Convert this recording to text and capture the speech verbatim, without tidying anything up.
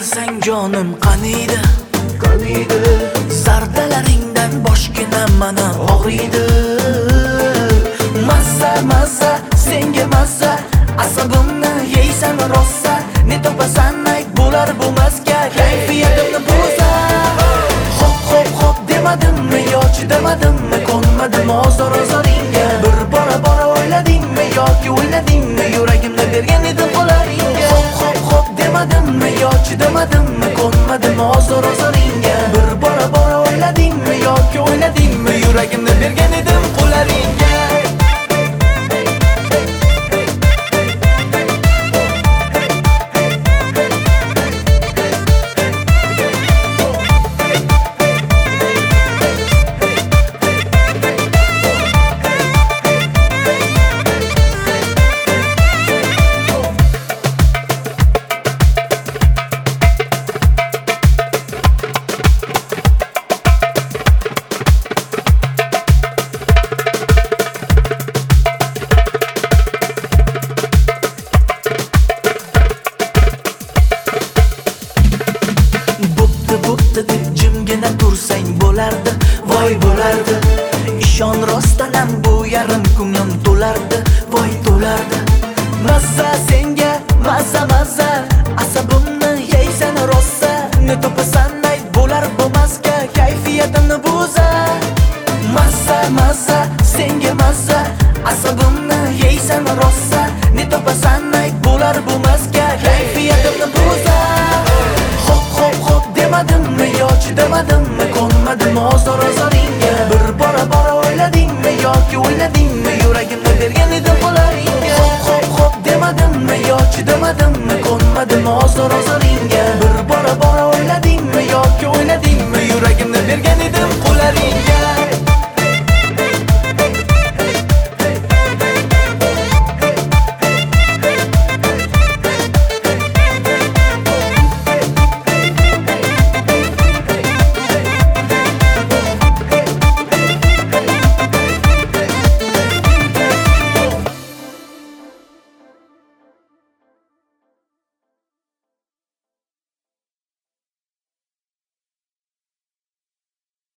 bilsang jonim qaniydi, qaniydi. Zardalaringdan boshginam mana og'riydi. Mazza mazza senga mazza, asabimni yeysan rossa. Ne topasan ayt bo'lar bo'lmasga, kayfiyatimni buzar. Hop hop hop demadimmi yo chidamadimmi, konmadim ozor ozoringga. Bir bora bora o'yladingmi yoki o'yladingmi, yuragimni bergan edim qo'laringga. Hop hop hop demadimmi yo chidamadimmi, konmadim ozor ozoringga. Bir bora bora o'yladingmi yoki o'yladingmi, yuragimni bergan edim qo'laringga. Bo'pti deb jimgina tursang bo'lardi, voy bo'lardi. Ishon rostdanam bu yarim ko'nglim to'lardi, voy to'lardi. Mazza senga mazza mazza, asabimni yeysan rossa. Ne topasan ayt bo'lar bo'lmasga, kayfiyatimni buzar. Mazza mazza senga mazza, asabimni yeysan rossa. Ne topasan ayt bo'lar bo'lmasga, kayfiyatimni buzar. Hop hop hop demadimmi yo chidamadimmi, konmadim ozor ozoringga. Bir bora bora o'yladingmi yoki o'yladingmi, yuragimni bergan edim qo'laringga. Hop hop hop demadimmi yo chidamadimmi, konmadim ozor ozoringga.